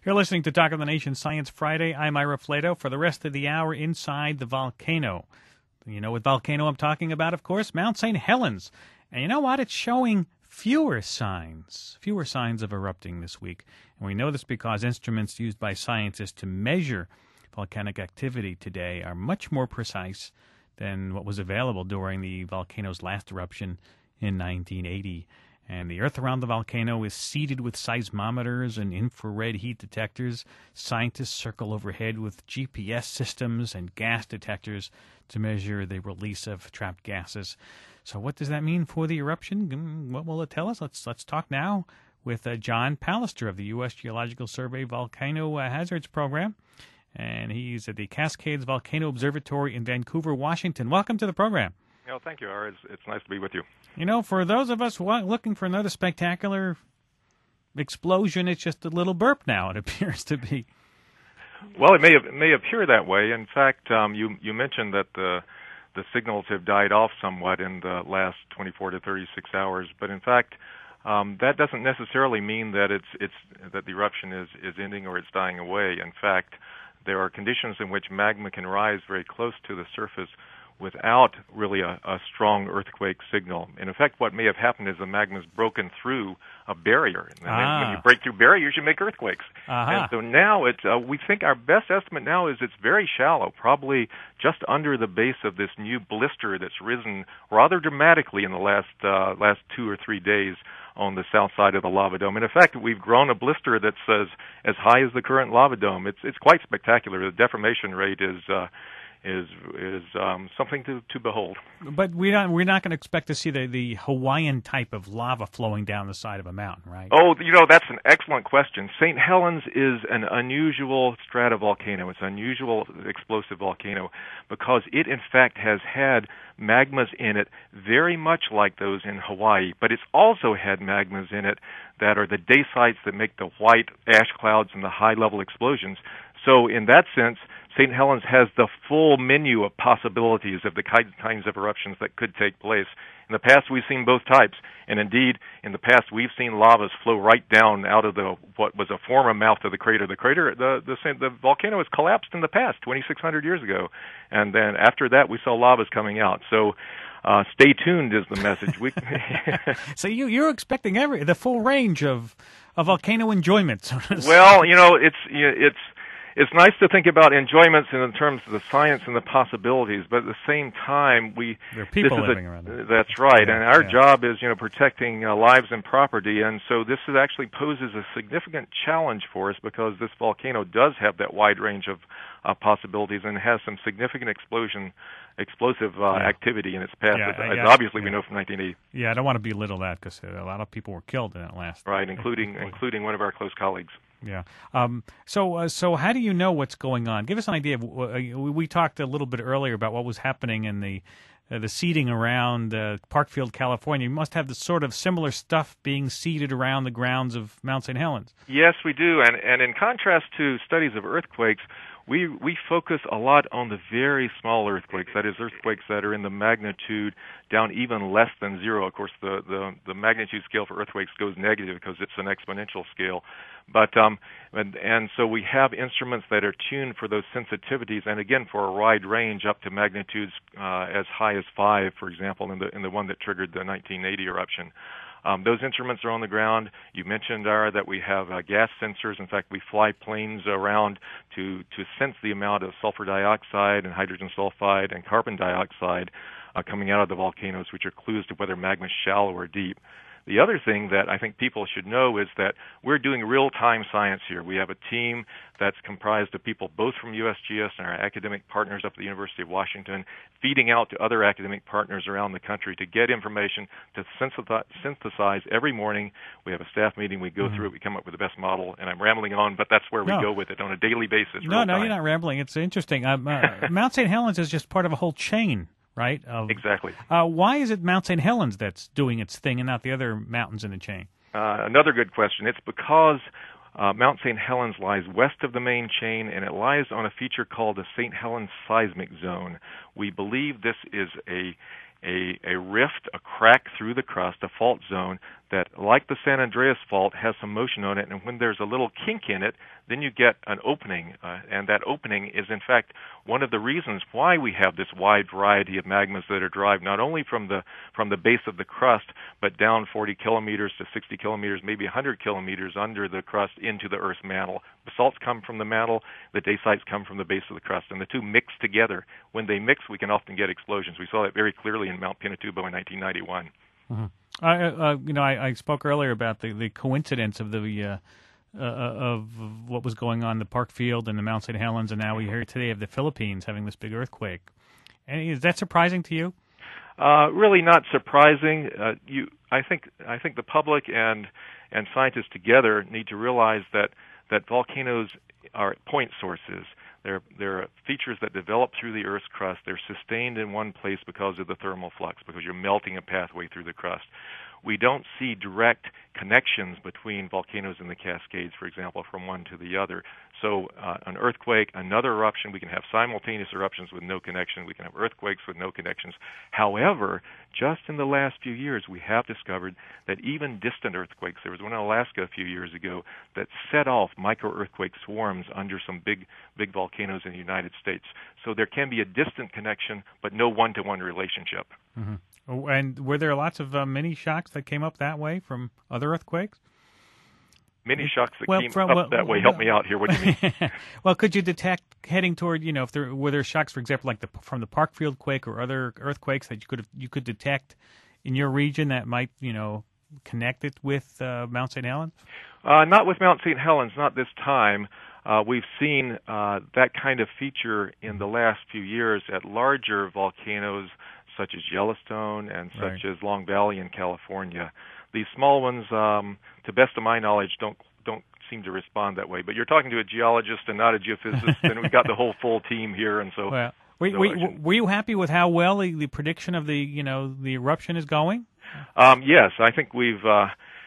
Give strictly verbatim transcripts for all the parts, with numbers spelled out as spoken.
You're listening to Talk of the Nation Science Friday. I'm Ira Flato. For the rest of the hour, inside the volcano. You know what volcano I'm talking about, of course? Mount Saint Helens. And you know what? It's showing fewer signs, fewer signs of erupting this week. And we know this because instruments used by scientists to measure volcanic activity today are much more precise than what was available during the volcano's last eruption in nineteen eighty. And the earth around the volcano is seeded with seismometers and infrared heat detectors. Scientists circle overhead with G P S systems and gas detectors to measure the release of trapped gases. So what does that mean for the eruption? What will it tell us? Let's let's talk now with uh, John Pallister of the U S Geological Survey Volcano uh, Hazards Program. And he's at the Cascades Volcano Observatory in Vancouver, Washington. Welcome to the program. Oh, thank you, Ira. It's, it's nice to be with you. You know, for those of us looking for another spectacular explosion, it's just a little burp now, it appears to be. Well, it may it may appear that way. In fact, um, you you mentioned that the the signals have died off somewhat in the last twenty-four to thirty-six hours, but in fact, um, that doesn't necessarily mean that it's it's that the eruption is is ending or it's dying away. In fact, there are conditions in which magma can rise very close to the surface without really a, a strong earthquake signal. And in fact, what may have happened is the magma's broken through a barrier. And ah. when you break through barriers, you make earthquakes. Uh-huh. And so now it's, uh, we think our best estimate now is it's very shallow, probably just under the base of this new blister that's risen rather dramatically in the last uh, last two or three days on the south side of the lava dome. And in fact, we've grown a blister that's as, as high as the current lava dome. It's it's quite spectacular. The deformation rate is uh, is is um, something to, to behold. But we're not we're not going to expect to see the, the Hawaiian type of lava flowing down the side of a mountain, right? Oh, you know, that's an excellent question. Saint Helens is an unusual stratovolcano. It's an unusual explosive volcano because it, in fact, has had magmas in it very much like those in Hawaii, but it's also had magmas in it that are the dacite that make the white ash clouds and the high-level explosions. So in that sense, Saint Helens has the full menu of possibilities of the kinds of eruptions that could take place. In the past, we've seen both types, and indeed, in the past, we've seen lavas flow right down out of the what was a former mouth of the crater. The crater, the the, the volcano has collapsed in the past, twenty-six hundred years ago, and then after that, we saw lavas coming out. So. Uh, stay tuned is the message. We so you, you're expecting every the full range of, of volcano enjoyment. Well, you know, it's it's it's nice to think about enjoyments in terms of the science and the possibilities, but at the same time, we there are people this living is a, around there. That's right, yeah, and our yeah. job is you know protecting uh, lives and property, and so this is actually poses a significant challenge for us because this volcano does have that wide range of uh, possibilities and has some significant explosion. explosive uh, yeah. activity in its past, yeah, as, yeah, as obviously yeah. we know from nineteen eighty. Yeah, I don't want to belittle that because a lot of people were killed in that last. Right, including including one of our close colleagues. Yeah. Um, so, uh, so how do you know what's going on? Give us an idea. Of, uh, we talked a little bit earlier about what was happening in the uh, the seeding around uh, Parkfield, California. You must have the sort of similar stuff being seeded around the grounds of Mount Saint Helens. Yes, we do. And and in contrast to studies of earthquakes, we we focus a lot on the very small earthquakes. That is, earthquakes that are in the magnitude down even less than zero. Of course, the the, the magnitude scale for earthquakes goes negative because it's an exponential scale. But um, and, and so we have instruments that are tuned for those sensitivities, and again for a wide range up to magnitudes uh, as high as five, for example, in the in the one that triggered the nineteen eighty eruption. Um, those instruments are on the ground. You mentioned, Ira, that we have uh, gas sensors. In fact, we fly planes around to, to sense the amount of sulfur dioxide and hydrogen sulfide and carbon dioxide uh, coming out of the volcanoes, which are clues to whether magma is shallow or deep. The other thing that I think people should know is that we're doing real-time science here. We have a team that's comprised of people both from U S G S and our academic partners up at the University of Washington, feeding out to other academic partners around the country to get information, to synthesize every morning. We have a staff meeting. We go mm-hmm. through it. We come up with the best model. And I'm rambling on, but that's where we no. go with it on a daily basis. No, no, you're not rambling. It's interesting. Um, uh, Mount Saint Helens is just part of a whole chain. Right? Of, exactly. Uh, why is it Mount Saint Helens that's doing its thing and not the other mountains in the chain? Uh, another good question. It's because uh, Mount Saint Helens lies west of the main chain, and it lies on a feature called the Saint Helens Seismic Zone. We believe this is a A, a rift, a crack through the crust, a fault zone that, like the San Andreas Fault, has some motion on it, and when there's a little kink in it, then you get an opening, uh, and that opening is, in fact, one of the reasons why we have this wide variety of magmas that are derived not only from the from the base of the crust, but down forty kilometers to sixty kilometers, maybe one hundred kilometers under the crust into the Earth's mantle. Basalts come from the mantle, the dacite come from the base of the crust, and the two mix together. When they mix, we can often get explosions. We saw that very clearly in Mount Pinatubo in nineteen ninety-one. Mm-hmm. I, uh, you know, I, I spoke earlier about the, the coincidence of the uh, uh, of what was going on in the Parkfield and the Mount Saint Helens, and now we hear today of the Philippines having this big earthquake. And is that surprising to you? Uh, really not surprising. Uh, you, I think, I think the public and and scientists together need to realize that that volcanoes are point sources. They're, they're features that develop through the Earth's crust. They're sustained in one place because of the thermal flux, because you're melting a pathway through the crust. We don't see direct connections between volcanoes and the Cascades, for example, from one to the other. So uh, an earthquake, another eruption, we can have simultaneous eruptions with no connection. We can have earthquakes with no connections. However, just in the last few years, we have discovered that even distant earthquakes, there was one in Alaska a few years ago that set off micro-earthquake swarms under some big, big volcanoes in the United States. So there can be a distant connection, but no one-to-one relationship. Mm-hmm. And were there lots of uh, mini shocks that came up that way from other earthquakes? Mini shocks that well, came from, up well, that way. Well, Help me out here. What do you mean? Well, could you detect heading toward, you know, if there were there shocks, for example, like the from the Parkfield quake or other earthquakes that you could have, you could detect in your region that might, you know, connect it with uh, Mount Saint Helens? Uh, not with Mount Saint Helens, not this time. Uh, we've seen uh, that kind of feature in the last few years at larger volcanoes such as Yellowstone and such right. as Long Valley in California. These small ones, um, to best of my knowledge, don't don't seem to respond that way. But you're talking to a geologist and not a geophysicist, and we've got the whole full team here, and so. Well, were, so were, were you happy with how well the, the prediction of the you know the eruption is going? Um, yes, I think we've uh,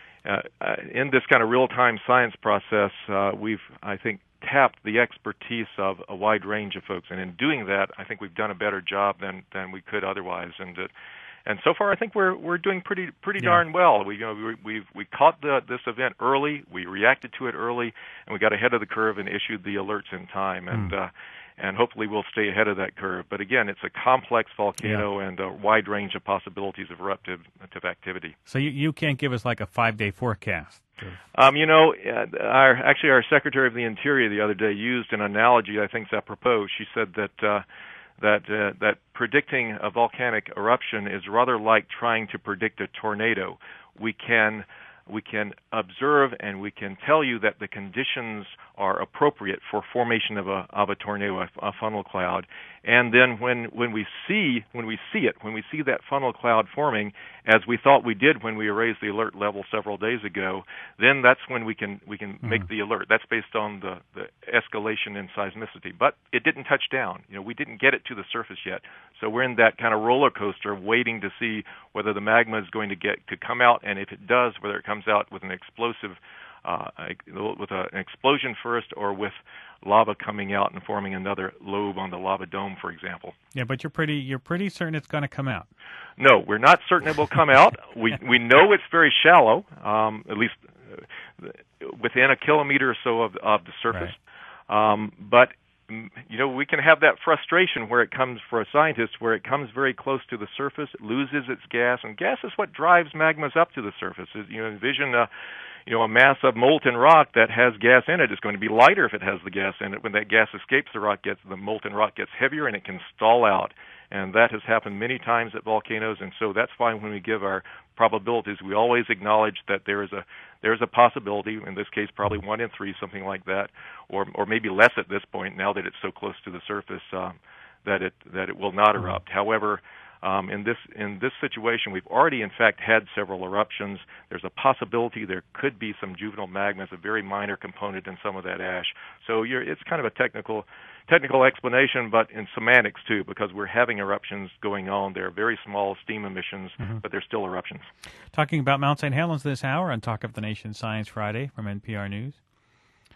uh, in this kind of real-time science process, uh, we've I think. tapped the expertise of a wide range of folks, and in doing that, I think we've done a better job than than we could otherwise. And uh, and so far, I think we're we're doing pretty pretty yeah. darn well. We you know we we we caught the this event early, we reacted to it early, and we got ahead of the curve and issued the alerts in time. And mm. uh, and hopefully we'll stay ahead of that curve. But again, it's a complex volcano yeah. and a wide range of possibilities of eruptive activity. So you you can't give us like a five-day forecast. Um, you know, our actually our Secretary of the Interior the other day used an analogy I think is apropos. She said that uh, that uh, that predicting a volcanic eruption is rather like trying to predict a tornado. We can we can observe and we can tell you that the conditions are appropriate for formation of a of a tornado, a, a funnel cloud. And then when when we see when we see it, when we see that funnel cloud forming, as we thought we did when we raised the alert level several days ago, then that's when we can we can mm-hmm. make the alert. That's based on the, the escalation in seismicity. But it didn't touch down. You know, we didn't get it to the surface yet. So we're in that kind of roller coaster waiting to see whether the magma is going to get to come out, and if it does, whether it comes out with an explosive Uh, with a, an explosion first, or with lava coming out and forming another lobe on the lava dome, for example. Yeah, but you're pretty you're pretty certain it's going to come out. No, we're not certain it will come out. we we know it's very shallow, um, at least uh, within a kilometer or so of of the surface. Right. Um, but you know, we can have that frustration where it comes for a scientist, where it comes very close to the surface, it loses its gas, and gas is what drives magmas up to the surface. You know, envision a you know, a mass of molten rock that has gas in it is going to be lighter if it has the gas in it. When that gas escapes the rock, gets the molten rock gets heavier and it can stall out. And that has happened many times at volcanoes, and so that's why when we give our probabilities, we always acknowledge that there is a there is a possibility, in this case probably one in three, something like that, or or maybe less at this point now that it's so close to the surface uh, that it that it will not erupt. However, Um, in this in this situation, we've already, in fact, had several eruptions. There's a possibility there could be some juvenile magma as a very minor component in some of that ash. So you're, it's kind of a technical technical explanation, but in semantics too, because we're having eruptions going on. They're very small steam emissions, mm-hmm. but they're still eruptions. Talking about Mount Saint Helens this hour on Talk of the Nation Science Friday from N P R News.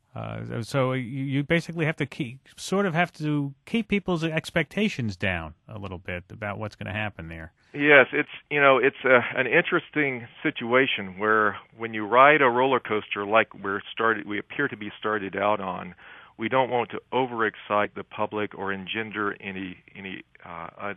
Uh, so you, you basically have to keep, sort of have to keep people's expectations down a little bit about what's going to happen there. Yes, it's you know it's a, an interesting situation where when you ride a roller coaster like we're started, we appear to be started out on, we don't want to overexcite the public or engender any any uh, uh,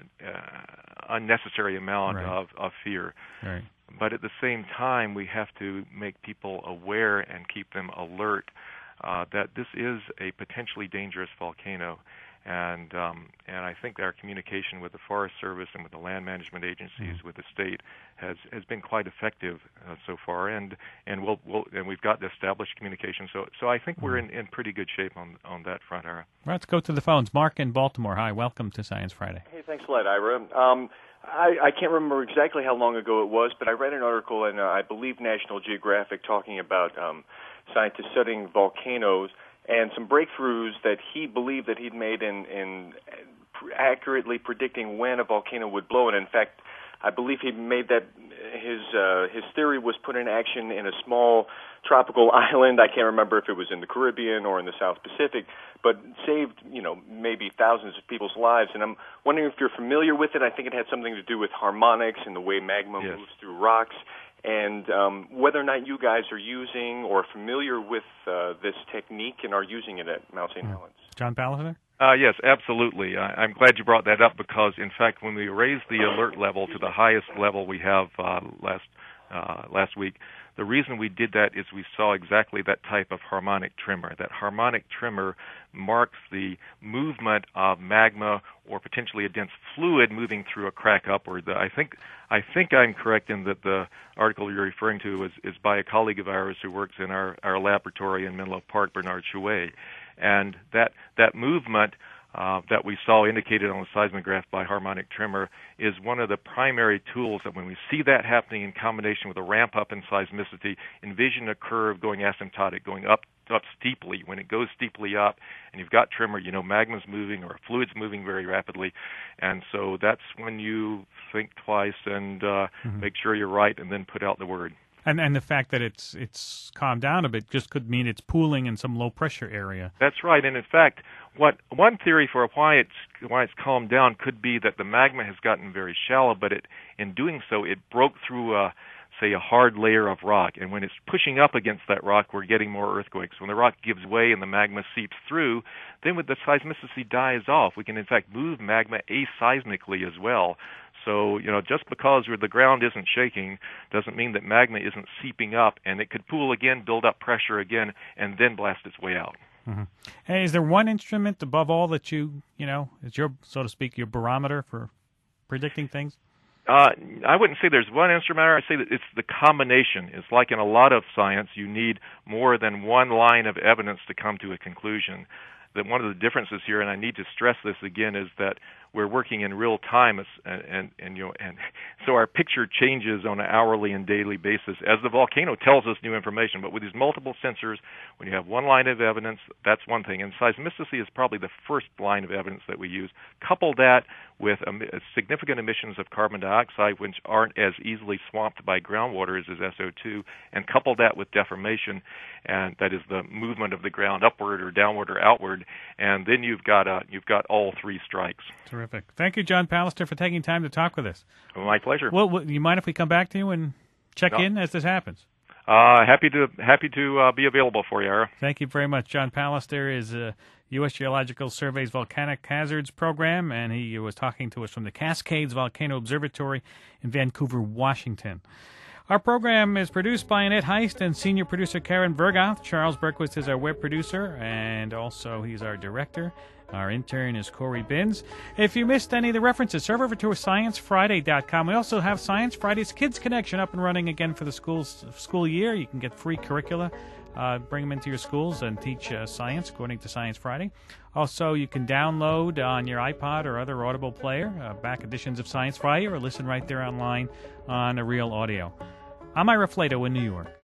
unnecessary amount right. of, of fear. Right. But at the same time, we have to make people aware and keep them alert uh, that this is a potentially dangerous volcano. And um, and I think our communication with the Forest Service and with the land management agencies, mm-hmm. with the state, has has been quite effective uh, so far. And and we'll, we'll and we've got established communication. So so I think mm-hmm. we're in, in pretty good shape on on that front, Ira. Let's go to the phones. Mark in Baltimore. Hi, welcome to Science Friday. Hey, thanks a lot, Ira. Um, I, I can't remember exactly how long ago it was, but I read an article in uh, I believe National Geographic talking about um, scientists studying volcanoes and some breakthroughs that he believed that he'd made in, in accurately predicting when a volcano would blow. And in fact, I believe he made that his uh, his theory was put in action in a small tropical island. I can't remember if it was in the Caribbean or in the South Pacific, but saved, you know, maybe thousands of people's lives. And I'm wondering if you're familiar with it. I think it had something to do with harmonics and the way magma yes. moves through rocks. And um, whether or not you guys are using or familiar with uh, this technique and are using it at Mount Saint Helens. John Palliser? Uh, yes, absolutely. I, I'm glad you brought that up because, in fact, when we raised the alert level to the highest level we have uh, last uh, last week, the reason we did that is we saw exactly that type of harmonic tremor. That harmonic tremor marks the movement of magma or potentially a dense fluid moving through a crack upward. I think I think I'm correct in that the article you're referring to is, is by a colleague of ours who works in our, our laboratory in Menlo Park, Bernard Chouet. And that that movement uh, that we saw indicated on the seismograph by harmonic tremor is one of the primary tools that when we see that happening in combination with a ramp up in seismicity, envision a curve going asymptotic, going up up steeply. When it goes steeply up and you've got tremor, you know magma's moving or fluid's moving very rapidly. And so that's when you think twice and uh, mm-hmm. make sure you're right and then put out the word. And and the fact that it's it's calmed down a bit just could mean it's pooling in some low pressure area. That's right. And in fact, what one theory for why it's why it's calmed down could be that the magma has gotten very shallow, but it in doing so it broke through a say a hard layer of rock, and when it's pushing up against that rock, we're getting more earthquakes. When the rock gives way and the magma seeps through, then when the seismicity dies off, we can in fact move magma aseismically as well. So, you know, just because the ground isn't shaking doesn't mean that magma isn't seeping up, and it could pool again, build up pressure again, and then blast its way out. Mm-hmm. Hey, is there one instrument above all that you, you know, is your, so to speak, your barometer for predicting things? Uh, I wouldn't say there's one instrument. I'd say that it's the combination. It's like in a lot of science, you need more than one line of evidence to come to a conclusion. That one of the differences here, and I need to stress this again, is that we're working in real time, and, and, and you know, and so our picture changes on an hourly and daily basis as the volcano tells us new information. But with these multiple sensors, when you have one line of evidence, that's one thing. And seismicity is probably the first line of evidence that we use. Couple that with um, significant emissions of carbon dioxide, which aren't as easily swamped by groundwater as is S O two, and couple that with deformation, and that is the movement of the ground upward or downward or outward, and then you've got uh, you've got all three strikes. Terrific. Thank you, John Palliser, for taking time to talk with us. Well, my pleasure. Well, well, you mind if we come back to you and check no. in as this happens? Uh, happy to happy to uh, be available for you, Ira. Thank you very much. John Palliser is uh, U S Geological Survey's Volcanic Hazards Program, and he was talking to us from the Cascades Volcano Observatory in Vancouver, Washington. Our program is produced by Annette Heist and senior producer Karen Vergoth. Charles Berquist is our web producer, and also he's our director. Our intern is Corey Binns. If you missed any of the references, serve over to science friday dot com. We also have Science Friday's Kids Connection up and running again for the schools, school year. You can get free curricula, uh, bring them into your schools and teach uh, science according to Science Friday. Also, you can download on your iPod or other Audible player uh, back editions of Science Friday or listen right there online on a Real Audio. I'm Ira Flato in New York.